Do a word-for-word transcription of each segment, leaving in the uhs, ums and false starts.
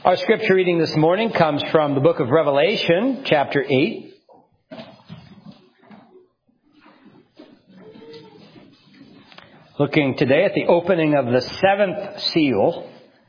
Our scripture reading this morning comes from the book of Revelation, chapter eight. Looking today at the opening of the seventh seal.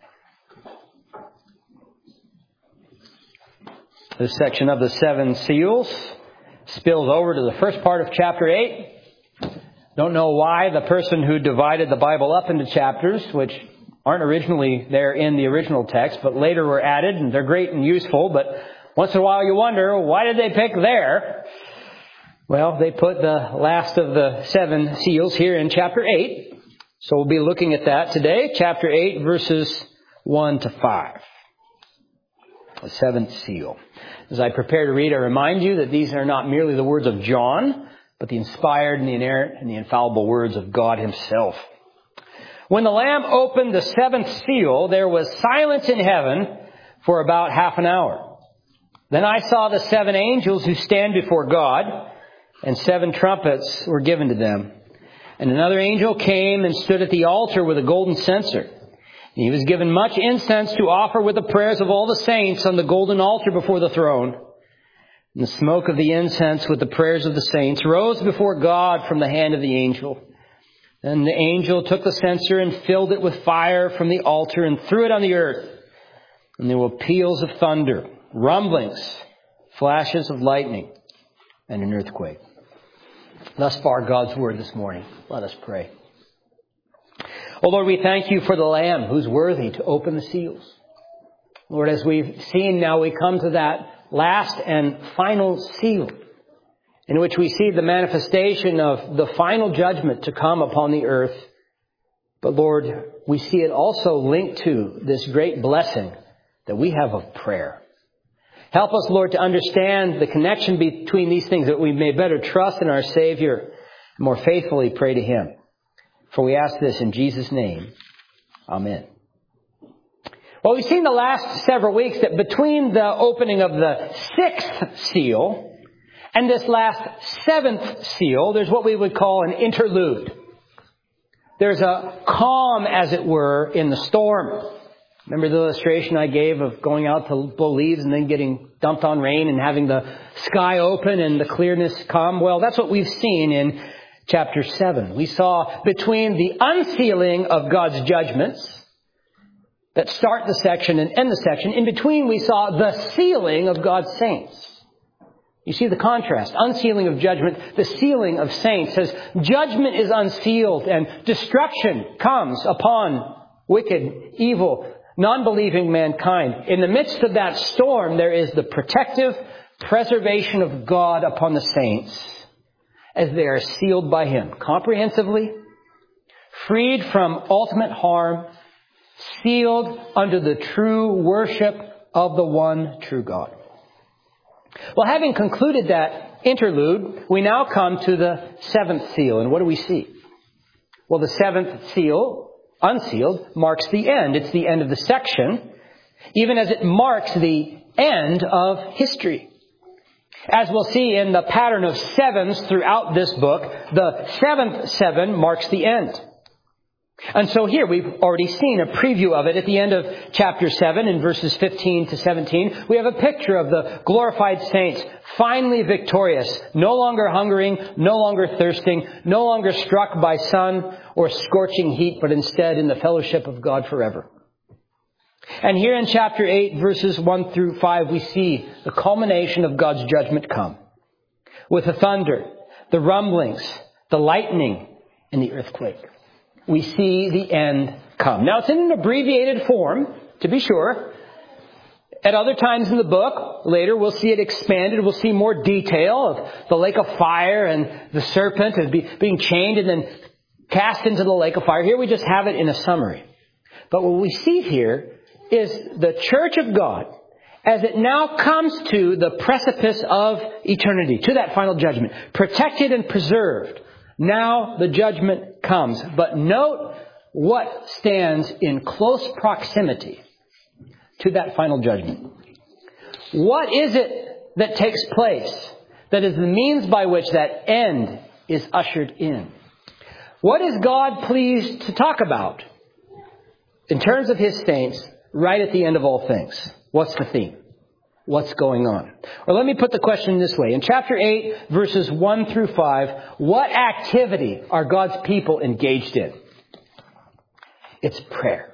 This section of the seven seals spills over to the first part of chapter eight. Don't know why the person who divided the Bible up into chapters, which aren't originally there in the original text, but later were added, and they're great and useful, but once in a while you wonder, why did they pick there? Well, they put the last of the seven seals here in chapter eight. So we'll be looking at that today, chapter eight, verses one to five. The seventh seal. As I prepare to read, I remind you that these are not merely the words of John, but the inspired and the inerrant and the infallible words of God Himself. When the Lamb opened the seventh seal, there was silence in heaven for about half an hour. Then I saw the seven angels who stand before God, and seven trumpets were given to them. And another angel came and stood at the altar with a golden censer. And he was given much incense to offer with the prayers of all the saints on the golden altar before the throne. And the smoke of the incense with the prayers of the saints rose before God from the hand of the angel. Then the angel took the censer and filled it with fire from the altar and threw it on the earth. And there were peals of thunder, rumblings, flashes of lightning, and an earthquake. Thus far, God's word this morning. Let us pray. Oh Lord, we thank you for the Lamb who's worthy to open the seals. Lord, as we've seen now, we come to that last and final seal, in which we see the manifestation of the final judgment to come upon the earth. But Lord, we see it also linked to this great blessing that we have of prayer. Help us, Lord, to understand the connection between these things, that we may better trust in our Savior and more faithfully pray to Him. For we ask this in Jesus' name. Amen. Well, we've seen the last several weeks that between the opening of the sixth seal and this last seventh seal, there's what we would call an interlude. There's a calm, as it were, in the storm. Remember the illustration I gave of going out to blow leaves and then getting dumped on rain and having the sky open and the clearness come? Well, that's what we've seen in chapter seven. We saw between the unsealing of God's judgments that start the section and end the section, in between we saw the sealing of God's saints. You see the contrast. Unsealing of judgment, the sealing of saints. As judgment is unsealed and destruction comes upon wicked, evil, non-believing mankind. In the midst of that storm, there is the protective preservation of God upon the saints as they are sealed by Him comprehensively, freed from ultimate harm, sealed under the true worship of the one true God. Well, having concluded that interlude, we now come to the seventh seal. And what do we see? Well, the seventh seal, unsealed, marks the end. It's the end of the section, even as it marks the end of history. As we'll see in the pattern of sevens throughout this book, the seventh seven marks the end. And so here we've already seen a preview of it at the end of chapter seven in verses fifteen to seventeen. We have a picture of the glorified saints, finally victorious, no longer hungering, no longer thirsting, no longer struck by sun or scorching heat, but instead in the fellowship of God forever. And here in chapter eight, verses one through five, we see the culmination of God's judgment come, with the thunder, the rumblings, the lightning, and the earthquake. We see the end come. Now, it's in an abbreviated form, to be sure. At other times in the book, later we'll see it expanded. We'll see more detail of the lake of fire and the serpent and be, being chained and then cast into the lake of fire. Here we just have it in a summary. But what we see here is the church of God as it now comes to the precipice of eternity, to that final judgment, protected and preserved. Now the judgment comes. But note what stands in close proximity to that final judgment. What is it that takes place that is the means by which that end is ushered in? What is God pleased to talk about in terms of His saints right at the end of all things. What's the theme? What's going on? Or let me put the question this way. In chapter eight, verses one through five, what activity are God's people engaged in? It's prayer.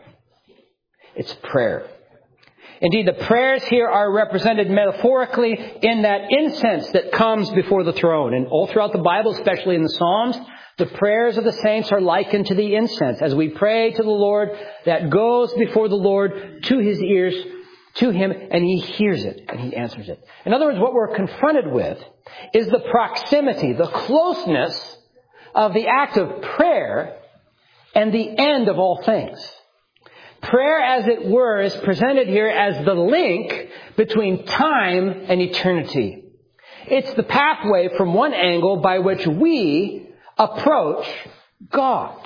It's prayer. Indeed, the prayers here are represented metaphorically in that incense that comes before the throne. And all throughout the Bible, especially in the Psalms, the prayers of the saints are likened to the incense as we pray to the Lord that goes before the Lord to His ears, to Him, and He hears it and He answers it. In other words, what we're confronted with is the proximity, the closeness of the act of prayer and the end of all things. Prayer, as it were, is presented here as the link between time and eternity. It's the pathway from one angle by which we approach God.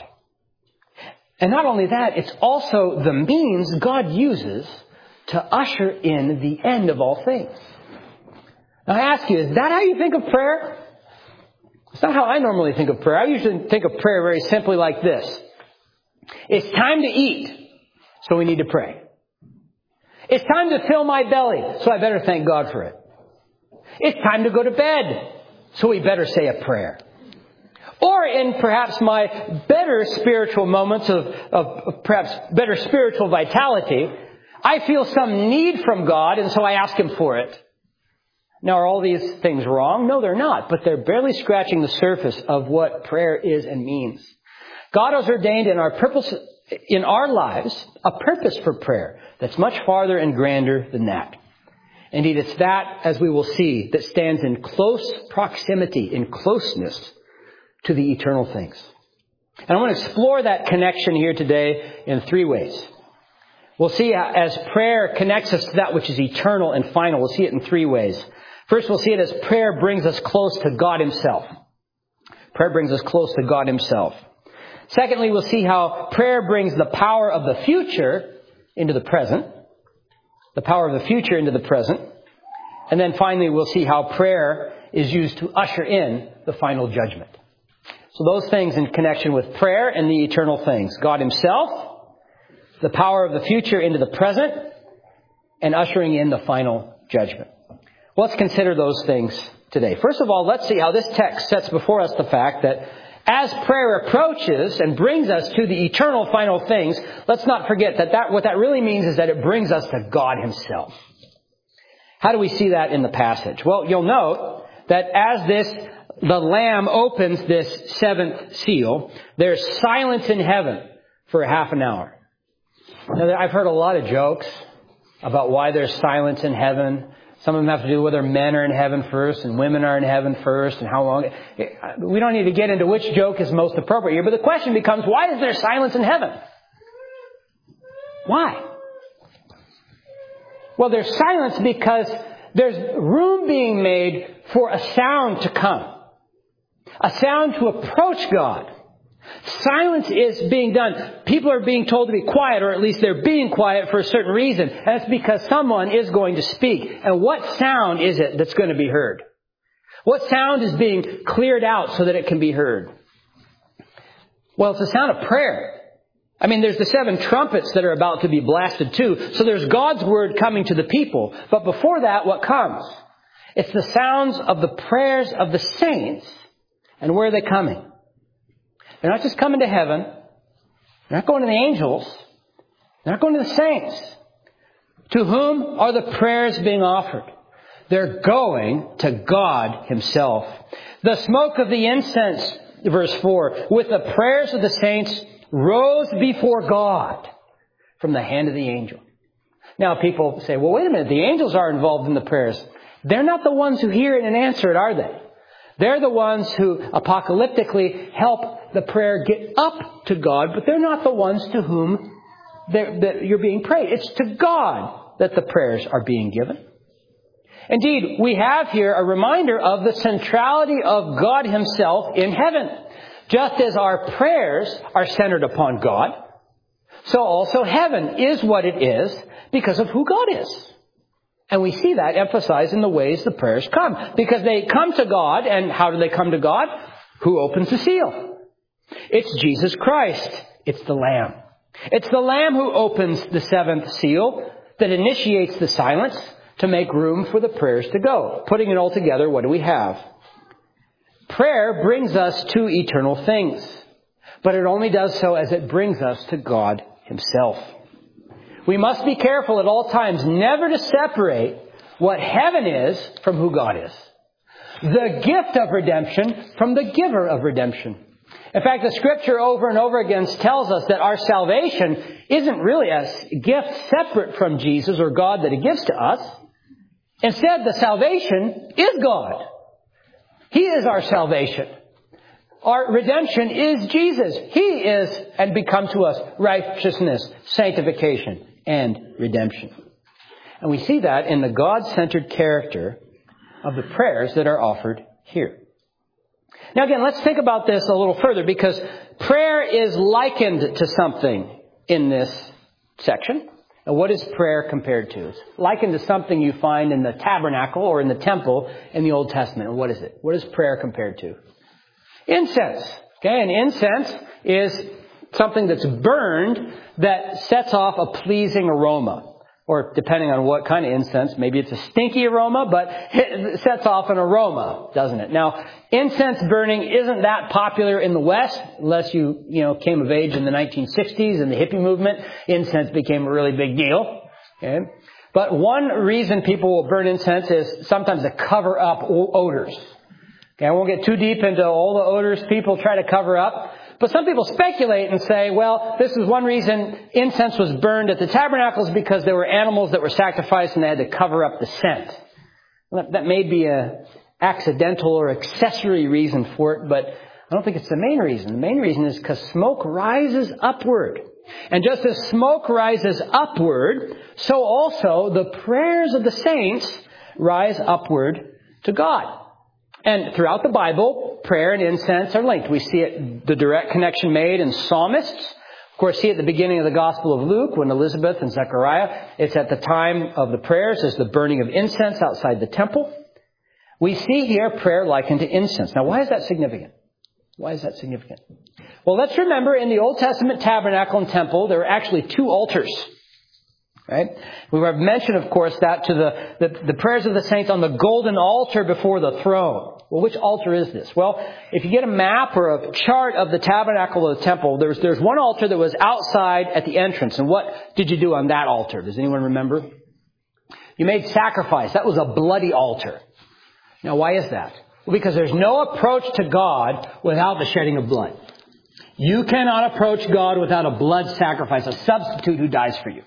And not only that, it's also the means God uses to usher in the end of all things. Now I ask you, is that how you think of prayer? It's not how I normally think of prayer. I usually think of prayer very simply like this. It's time to eat. So we need to pray. It's time to fill my belly, so I better thank God for it. It's time to go to bed, so we better say a prayer. Or in perhaps my better spiritual moments of, of, of perhaps better spiritual vitality, I feel some need from God, and so I ask Him for it. Now, are all these things wrong? No, they're not, but they're barely scratching the surface of what prayer is and means. God has ordained in our purpose, in our lives, a purpose for prayer that's much farther and grander than that. Indeed, it's that, as we will see, that stands in close proximity, in closeness to the eternal things. And I want to explore that connection here today in three ways. We'll see as prayer connects us to that which is eternal and final. We'll see it in three ways. First, we'll see it as prayer brings us close to God Himself. Prayer brings us close to God Himself. Secondly, we'll see how prayer brings the power of the future into the present. The power of the future into the present. And then finally, we'll see how prayer is used to usher in the final judgment. So those things in connection with prayer and the eternal things. God Himself, the power of the future into the present, and ushering in the final judgment. Let's consider those things today. First of all, let's see how this text sets before us the fact that as prayer approaches and brings us to the eternal final things, let's not forget that, that what that really means is that it brings us to God Himself. How do we see that in the passage? Well, you'll note that as this, the Lamb opens this seventh seal, there's silence in heaven for a half an hour. Now, I've heard a lot of jokes about why there's silence in heaven. Some of them have to do with whether men are in heaven first and women are in heaven first and how long. We don't need to get into which joke is most appropriate here, but the question becomes, why is there silence in heaven? Why? Well, there's silence because there's room being made for a sound to come. A sound to approach God. Silence is being done. People are being told to be quiet, or at least they're being quiet for a certain reason. And it's because someone is going to speak. And what sound is it that's going to be heard? What sound is being cleared out so that it can be heard? Well, it's the sound of prayer. I mean, there's the seven trumpets that are about to be blasted too. So there's God's word coming to the people. But before that, what comes? It's the sounds of the prayers of the saints. And where are they coming? They're not just coming to heaven. They're not going to the angels. They're not going to the saints. To whom are the prayers being offered? They're going to God Himself. The smoke of the incense, verse four, with the prayers of the saints rose before God from the hand of the angel. Now people say, well, wait a minute. The angels are involved in the prayers. They're not the ones who hear it and answer it, are they? They're the ones who apocalyptically help the prayer get up to God, but they're not the ones to whom that you're being prayed. It's to God that the prayers are being given. Indeed, we have here a reminder of the centrality of God Himself in heaven. Just as our prayers are centered upon God, so also heaven is what it is because of who God is. And we see that emphasized in the ways the prayers come. Because they come to God, and how do they come to God? Who opens the seal? It's Jesus Christ. It's the Lamb. It's the Lamb who opens the seventh seal that initiates the silence to make room for the prayers to go. Putting it all together, what do we have? Prayer brings us to eternal things, but it only does so as it brings us to God Himself. We must be careful at all times never to separate what heaven is from who God is. The gift of redemption from the giver of redemption. In fact, the Scripture over and over again tells us that our salvation isn't really a gift separate from Jesus or God that He gives to us. Instead, the salvation is God. He is our salvation. Our redemption is Jesus. He is and become to us righteousness, sanctification, and redemption. And we see that in the God-centered character of the prayers that are offered here. Now again, let's think about this a little further, because prayer is likened to something in this section. And what is prayer compared to? It's likened to something you find in the tabernacle or in the temple in the Old Testament. And what is it? What is prayer compared to? Incense. Okay, and incense is something that's burned that sets off a pleasing aroma. Or depending on what kind of incense, maybe it's a stinky aroma, but it sets off an aroma, doesn't it? Now, incense burning isn't that popular in the West, unless you, you know, came of age in the nineteen sixties and the hippie movement. Incense became a really big deal. Okay? But one reason people will burn incense is sometimes to cover up odors. Okay, I won't get too deep into all the odors people try to cover up. But some people speculate and say, well, this is one reason incense was burned at the tabernacles, because there were animals that were sacrificed and they had to cover up the scent. Well, that may be an accidental or accessory reason for it, but I don't think it's the main reason. The main reason is because smoke rises upward. And just as smoke rises upward, so also the prayers of the saints rise upward to God. And throughout the Bible, prayer and incense are linked. We see it, the direct connection made in psalmists. Of course, see it at the beginning of the Gospel of Luke when Elizabeth and Zechariah, it's at the time of the prayers as the burning of incense outside the temple. We see here prayer likened to incense. Now, why is that significant? Why is that significant? Well, let's remember in the Old Testament tabernacle and temple, there were actually two altars. Right? We have mentioned, of course, that to the, the, the prayers of the saints on the golden altar before the throne. Well, which altar is this? Well, if you get a map or a chart of the tabernacle or the temple, there's, there's one altar that was outside at the entrance. And what did you do on that altar? Does anyone remember? You made sacrifice. That was a bloody altar. Now, why is that? Well, because there's no approach to God without the shedding of blood. You cannot approach God without a blood sacrifice, a substitute who dies for you.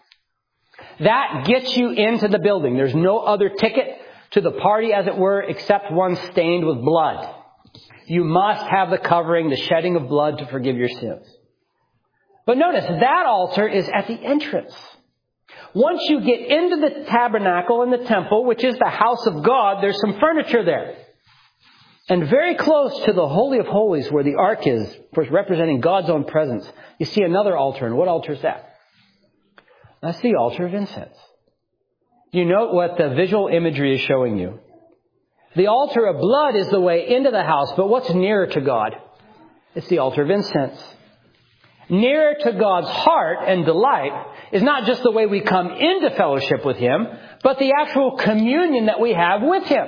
That gets you into the building. There's no other ticket to the party, as it were, except one stained with blood. You must have the covering, the shedding of blood to forgive your sins. But notice, that altar is at the entrance. Once you get into the tabernacle and the temple, which is the house of God, there's some furniture there. And very close to the Holy of Holies, where the ark is, of course, representing God's own presence, you see another altar. And what altar is that? That's the altar of incense. You note what the visual imagery is showing you. The altar of blood is the way into the house, but what's nearer to God? It's the altar of incense. Nearer to God's heart and delight is not just the way we come into fellowship with Him, but the actual communion that we have with Him.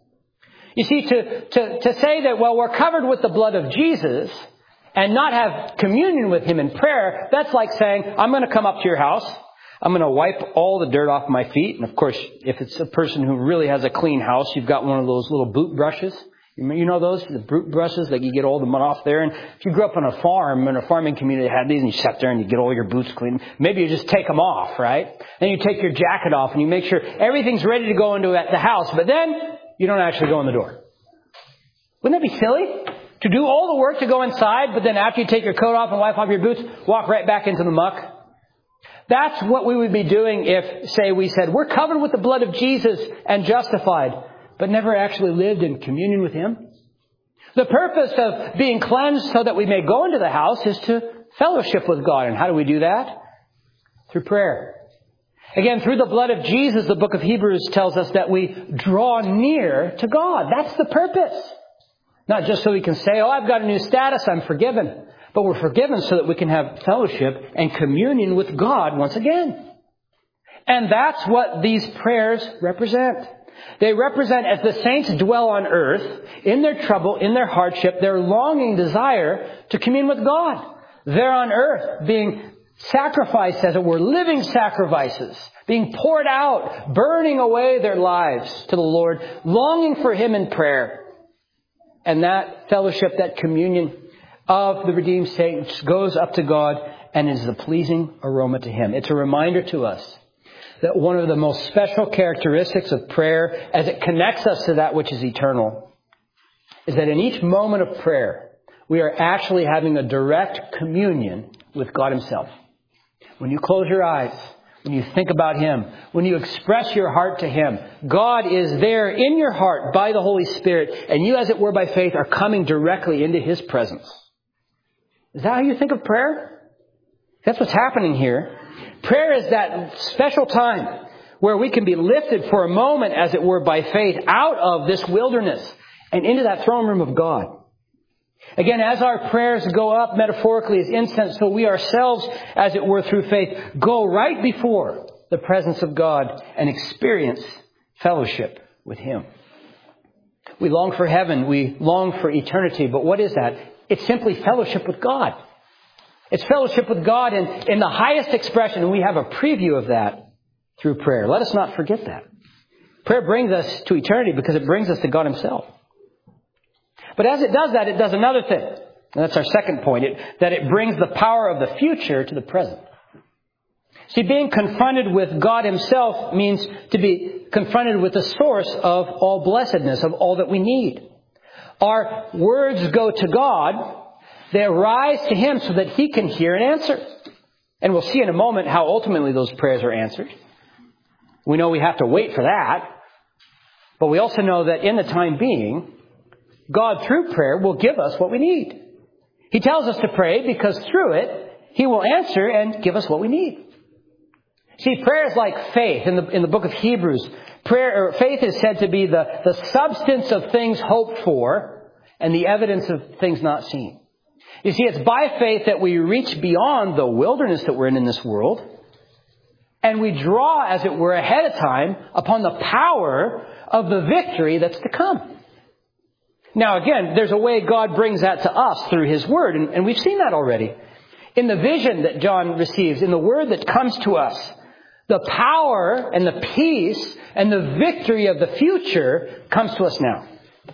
You see, to, to, to say that, well, we're covered with the blood of Jesus and not have communion with Him in prayer, that's like saying, I'm going to come up to your house. I'm going to wipe all the dirt off my feet. And of course, if it's a person who really has a clean house, you've got one of those little boot brushes. You know those? The boot brushes that you get all the mud off there. And if you grew up on a farm, in a farming community, they had these, and you sat there and you get all your boots clean. Maybe you just take them off, right? Then you take your jacket off and you make sure everything's ready to go into the house. But then you don't actually go in the door. Wouldn't that be silly? To do all the work to go inside, but then after you take your coat off and wipe off your boots, walk right back into the muck? That's what we would be doing if, say, we said, we're covered with the blood of Jesus and justified, but never actually lived in communion with Him. The purpose of being cleansed so that we may go into the house is to fellowship with God. And how do we do that? Through prayer. Again, through the blood of Jesus, the book of Hebrews tells us that we draw near to God. That's the purpose. Not just so we can say, oh, I've got a new status, I'm forgiven. but we're forgiven so that we can have fellowship and communion with God once again. And that's what these prayers represent. They represent, as the saints dwell on earth, in their trouble, in their hardship, their longing desire to commune with God. They're on earth being sacrificed, as it were, living sacrifices, being poured out, burning away their lives to the Lord, longing for Him in prayer. And that fellowship, that communion of the redeemed saints goes up to God and is a pleasing aroma to Him. It's a reminder to us that one of the most special characteristics of prayer, as it connects us to that which is eternal, is that in each moment of prayer, we are actually having a direct communion with God Himself. When you close your eyes, when you think about Him, when you express your heart to Him, God is there in your heart by the Holy Spirit, and you, as it were by faith, are coming directly into His presence. Is that how you think of prayer? That's what's happening here. Prayer is that special time where we can be lifted for a moment, as it were, by faith out of this wilderness and into that throne room of God. Again, as our prayers go up metaphorically as incense, so we ourselves, as it were, through faith, go right before the presence of God and experience fellowship with Him. We long for heaven. We long for eternity. But what is that? It's simply fellowship with God. It's fellowship with God in, in the highest expression, and we have a preview of that through prayer. Let us not forget that. Prayer brings us to eternity because it brings us to God Himself. But as it does that, it does another thing. And that's our second point, it, that it brings the power of the future to the present. See, being confronted with God Himself means to be confronted with the source of all blessedness, of all that we need. Our words go to God. They arise to Him so that He can hear and answer. And we'll see in a moment how ultimately those prayers are answered. We know we have to wait for that. But we also know that in the time being, God, through prayer, will give us what we need. He tells us to pray because through it, He will answer and give us what we need. See, prayer is like faith. In the, in the book of Hebrews, prayer or faith is said to be the, the substance of things hoped for and the evidence of things not seen. You see, it's by faith that we reach beyond the wilderness that we're in in this world, and we draw, as it were, ahead of time upon the power of the victory that's to come. Now, again, there's a way God brings that to us through His Word, and, and we've seen that already. In the vision that John receives, in the Word that comes to us, the power and the peace and the victory of the future comes to us now.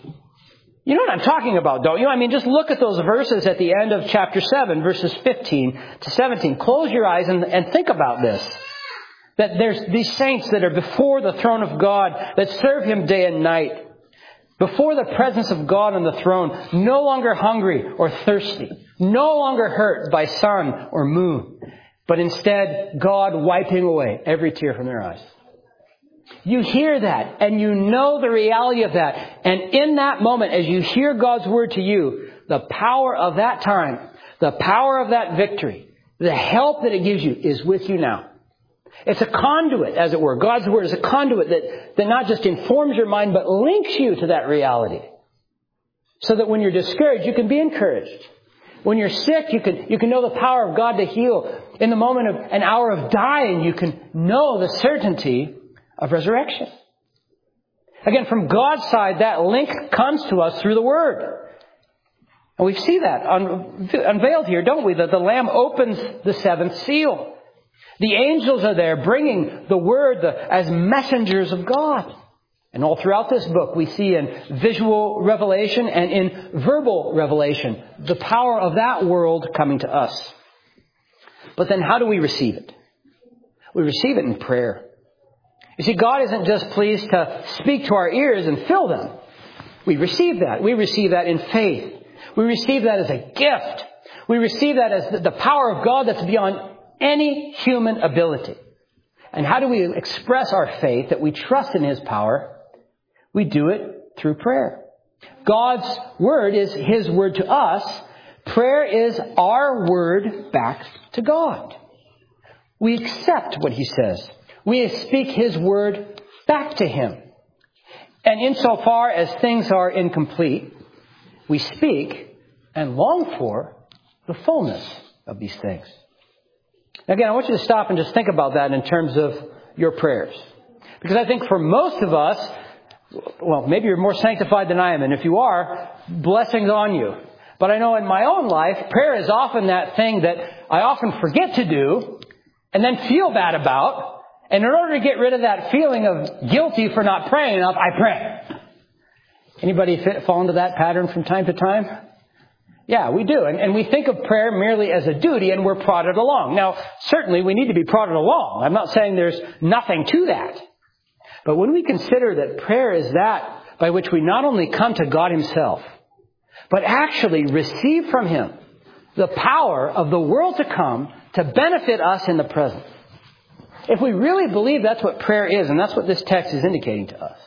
You know what I'm talking about, don't you? I mean, just look at those verses at the end of chapter seven, verses fifteen to seventeen. Close your eyes and, and think about this. That there's these saints that are before the throne of God, that serve Him day and night. Before the presence of God on the throne, no longer hungry or thirsty, no longer hurt by sun or moon, but instead God wiping away every tear from their eyes. You hear that and you know the reality of that. And in that moment, as you hear God's word to you, the power of that time, the power of that victory, the help that it gives you is with you now. It's a conduit, as it were. God's word is a conduit that, that not just informs your mind, but links you to that reality. So that when you're discouraged, you can be encouraged. When you're sick, you can, you can know the power of God to heal. In the moment of an hour of dying, you can know the certainty of resurrection. Again, from God's side, that link comes to us through the Word. And we see that unveiled here, don't we? That the Lamb opens the seventh seal. The angels are there bringing the Word the, as messengers of God. And all throughout this book, we see in visual revelation and in verbal revelation the power of that world coming to us. But then how do we receive it? We receive it in prayer. You see, God isn't just pleased to speak to our ears and fill them. We receive that. We receive that in faith. We receive that as a gift. We receive that as the power of God that's beyond any human ability. And how do we express our faith that we trust in His power? We do it through prayer. God's word is His word to us. Prayer is our word back to God. We accept what He says. We speak His word back to Him. And insofar as things are incomplete, we speak and long for the fullness of these things. Again, I want you to stop and just think about that in terms of your prayers. Because I think for most of us, well, maybe you're more sanctified than I am, and if you are, blessings on you. But I know in my own life, prayer is often that thing that I often forget to do and then feel bad about. And in order to get rid of that feeling of guilty for not praying enough, I pray. Anybody fit, fall into that pattern from time to time? Yeah, we do. And, and we think of prayer merely as a duty, and we're prodded along. Now, certainly we need to be prodded along. I'm not saying there's nothing to that. But when we consider that prayer is that by which we not only come to God Himself, but actually receive from Him the power of the world to come to benefit us in the present. If we really believe that's what prayer is, and that's what this text is indicating to us,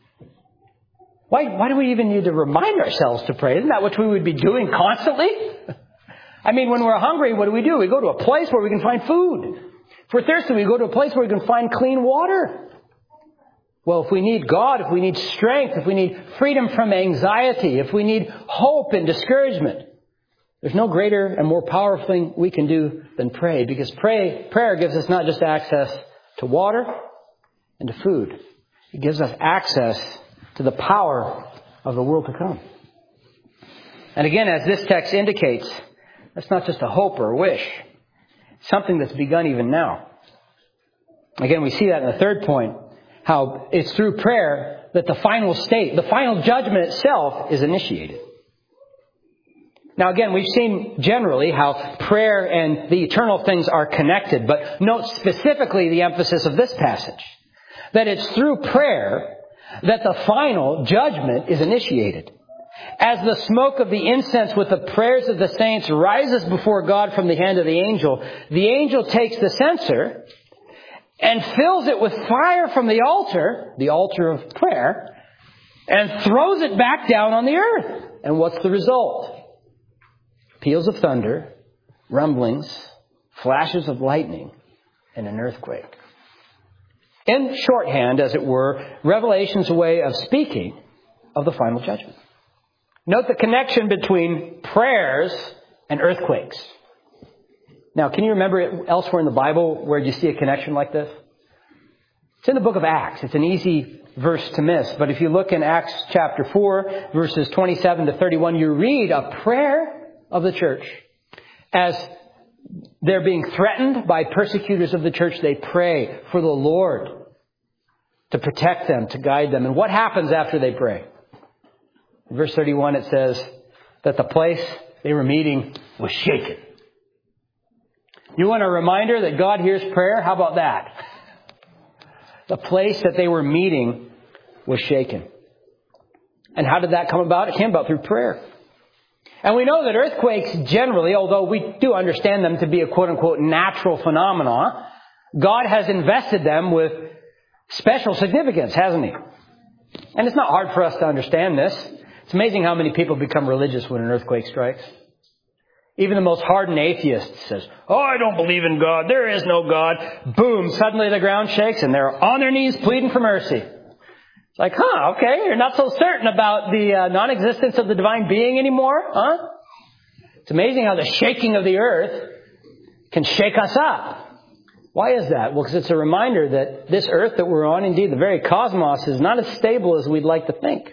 why, why do we even need to remind ourselves to pray? Isn't that what we would be doing constantly? I mean, when we're hungry, what do we do? We go to a place where we can find food. If we're thirsty, we go to a place where we can find clean water. Well, if we need God, if we need strength, if we need freedom from anxiety, if we need hope and discouragement, there's no greater and more powerful thing we can do than pray. Because pray, prayer gives us not just access to water and to food. It gives us access to the power of the world to come. And again, as this text indicates, that's not just a hope or a wish. It's something that's begun even now. Again, we see that in the third point. How it's through prayer that the final state, the final judgment itself is initiated. Now again, we've seen generally how prayer and the eternal things are connected, but note specifically the emphasis of this passage. That it's through prayer that the final judgment is initiated. As the smoke of the incense with the prayers of the saints rises before God from the hand of the angel, the angel takes the censer and fills it with fire from the altar, the altar of prayer, and throws it back down on the earth. And what's the result? Peals of thunder, rumblings, flashes of lightning, and an earthquake. In shorthand, as it were, Revelation's way of speaking of the final judgment. Note the connection between prayers and earthquakes. Now, can you remember it elsewhere in the Bible where you see a connection like this? It's in the book of Acts. It's an easy verse to miss. But if you look in Acts chapter four, verses twenty-seven to thirty-one, you read a prayer of the church. As they're being threatened by persecutors of the church, they pray for the Lord to protect them, to guide them. And what happens after they pray? In verse thirty-one, it says that the place they were meeting was shaken. You want a reminder that God hears prayer? How about that? The place that they were meeting was shaken. And how did that come about? It came about through prayer. And we know that earthquakes generally, although we do understand them to be a quote-unquote natural phenomena, God has invested them with special significance, hasn't He? And it's not hard for us to understand this. It's amazing how many people become religious when an earthquake strikes. Even the most hardened atheist says, "Oh, I don't believe in God. There is no God." Boom, suddenly the ground shakes and they're on their knees pleading for mercy. It's like, huh, okay, you're not so certain about the uh, non-existence of the divine being anymore, huh? It's amazing how the shaking of the earth can shake us up. Why is that? Well, because it's a reminder that this earth that we're on, indeed the very cosmos, is not as stable as we'd like to think.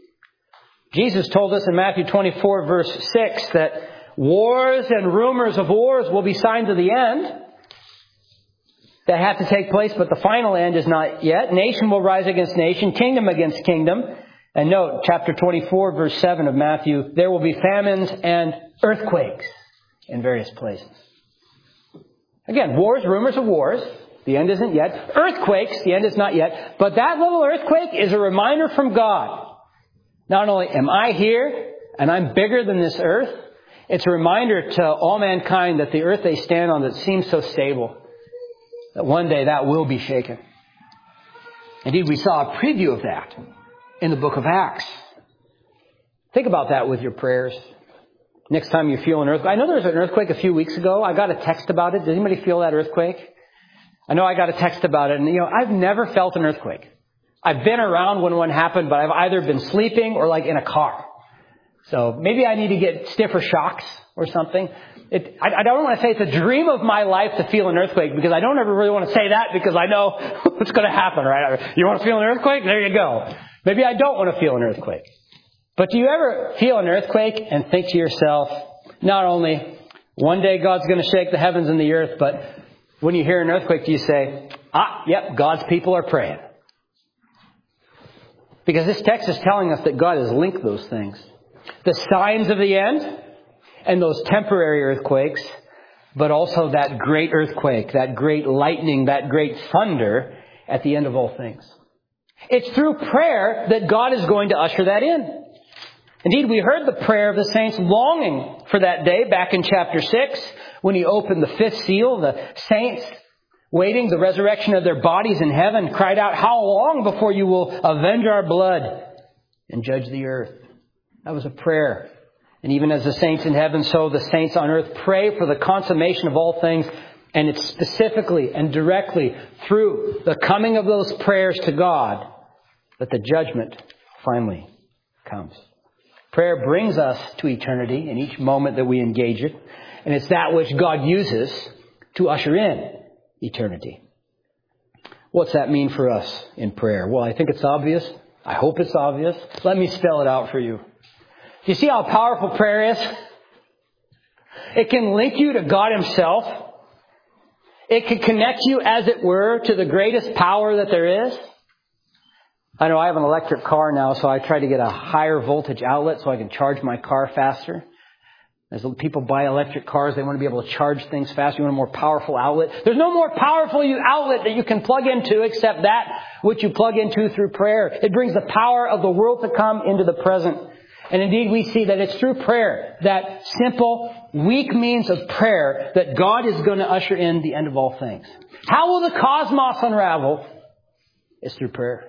Jesus told us in Matthew twenty-four, verse six, that wars and rumors of wars will be signs of the end that have to take place, but the final end is not yet. Nation will rise against nation, kingdom against kingdom. And note, chapter twenty-four, verse seven of Matthew, there will be famines and earthquakes in various places. Again, wars, rumors of wars. The end isn't yet. Earthquakes, the end is not yet. But that little earthquake is a reminder from God. Not only am I here and I'm bigger than this earth, it's a reminder to all mankind that the earth they stand on that seems so stable, that one day that will be shaken. Indeed, we saw a preview of that in the book of Acts. Think about that with your prayers. Next time you feel an earthquake. I know there was an earthquake a few weeks ago. I got a text about it. Did anybody feel that earthquake? I know I got a text about it. And, you know, I've never felt an earthquake. I've been around when one happened, but I've either been sleeping or like in a car. So maybe I need to get stiffer shocks or something. It, I, I don't want to say it's a dream of my life to feel an earthquake, because I don't ever really want to say that, because I know what's going to happen, right? You want to feel an earthquake? There you go. Maybe I don't want to feel an earthquake. But do you ever feel an earthquake and think to yourself, not only one day God's going to shake the heavens and the earth, but when you hear an earthquake, do you say, ah, yep, God's people are praying? Because this text is telling us that God has linked those things. The signs of the end and those temporary earthquakes, but also that great earthquake, that great lightning, that great thunder at the end of all things. It's through prayer that God is going to usher that in. Indeed, we heard the prayer of the saints longing for that day back in chapter six when he opened the fifth seal. The saints, waiting the resurrection of their bodies in heaven, cried out, "How long before you will avenge our blood and judge the earth?" That was a prayer. And even as the saints in heaven, so the saints on earth pray for the consummation of all things. And it's specifically and directly through the coming of those prayers to God that the judgment finally comes. Prayer brings us to eternity in each moment that we engage it. And it's that which God uses to usher in eternity. What's that mean for us in prayer? Well, I think it's obvious. I hope it's obvious. Let me spell it out for you. Do you see how powerful prayer is? It can link you to God Himself. It can connect you, as it were, to the greatest power that there is. I know I have an electric car now, so I try to get a higher voltage outlet so I can charge my car faster. As people buy electric cars, they want to be able to charge things faster. You want a more powerful outlet. There's no more powerful outlet that you can plug into except that which you plug into through prayer. It brings the power of the world to come into the present. And indeed, we see that it's through prayer, that simple, weak means of prayer, that God is going to usher in the end of all things. How will the cosmos unravel? It's through prayer.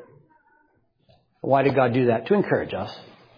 Why did God do that? To encourage us.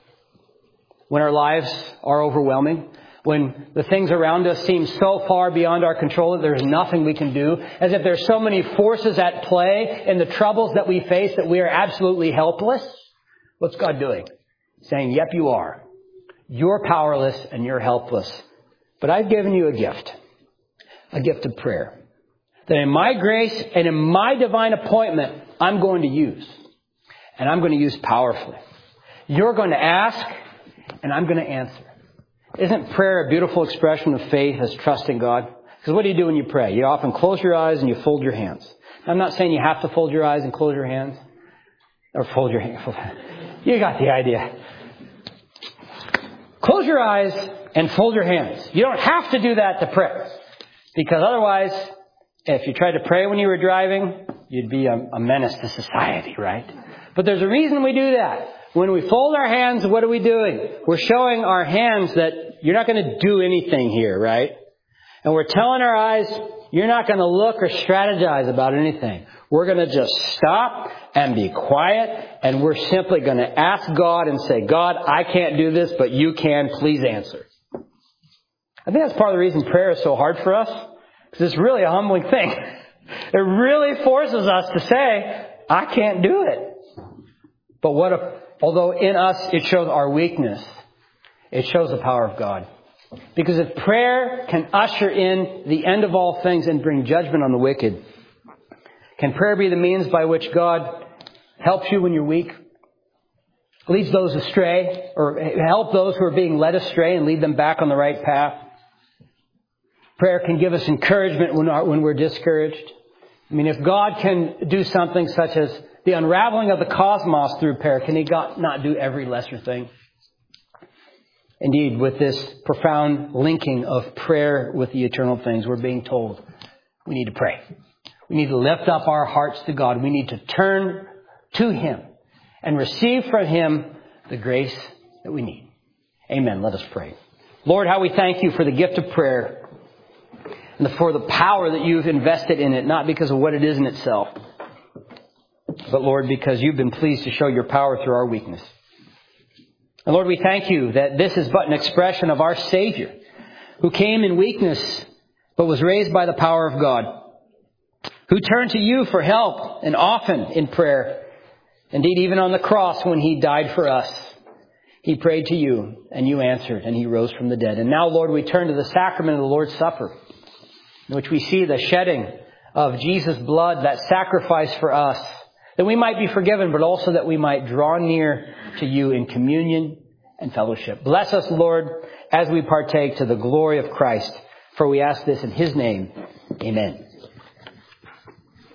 When our lives are overwhelming, when the things around us seem so far beyond our control that there's nothing we can do, as if there's so many forces at play in the troubles that we face that we are absolutely helpless, what's God doing? Saying, yep, you are. You're powerless and you're helpless. But I've given you a gift. A gift of prayer. That in my grace and in my divine appointment, I'm going to use. And I'm going to use powerfully. You're going to ask, and I'm going to answer. Isn't prayer a beautiful expression of faith as trusting God? Because what do you do when you pray? You often close your eyes and you fold your hands. I'm not saying you have to fold your eyes and close your hands. Or fold your hands. You got the idea. Close your eyes and fold your hands. You don't have to do that to pray. Because otherwise, if you tried to pray when you were driving, you'd be a, a menace to society, right? But there's a reason we do that. When we fold our hands, what are we doing? We're showing our hands that you're not going to do anything here, right? And we're telling our eyes, you're not going to look or strategize about anything. We're going to just stop and be quiet, and we're simply going to ask God and say, God, I can't do this, but you can. Please answer. I think that's part of the reason prayer is so hard for us, because it's really a humbling thing. It really forces us to say, I can't do it. But what if, although in us it shows our weakness, it shows the power of God. Because if prayer can usher in the end of all things and bring judgment on the wicked, can prayer be the means by which God helps you when you're weak, leads those astray, or help those who are being led astray and lead them back on the right path? Prayer can give us encouragement when, our, when we're discouraged. I mean, if God can do something such as the unraveling of the cosmos through prayer, can He not do every lesser thing? Indeed, with this profound linking of prayer with the eternal things, we're being told we need to pray. We need to lift up our hearts to God. We need to turn to Him and receive from Him the grace that we need. Amen. Let us pray. Lord, how we thank You for the gift of prayer and for the power that You've invested in it, not because of what it is in itself, but Lord, because You've been pleased to show Your power through our weakness. And Lord, we thank You that this is but an expression of our Savior, who came in weakness, but was raised by the power of God, who turned to You for help, and often in prayer. Indeed, even on the cross when He died for us. He prayed to you, and you answered, and he rose from the dead. And now, Lord, we turn to the sacrament of the Lord's Supper, in which we see the shedding of Jesus' blood, that sacrifice for us, that we might be forgiven, but also that we might draw near to you in communion and fellowship. Bless us, Lord, as we partake to the glory of Christ, for we ask this in his name. Amen.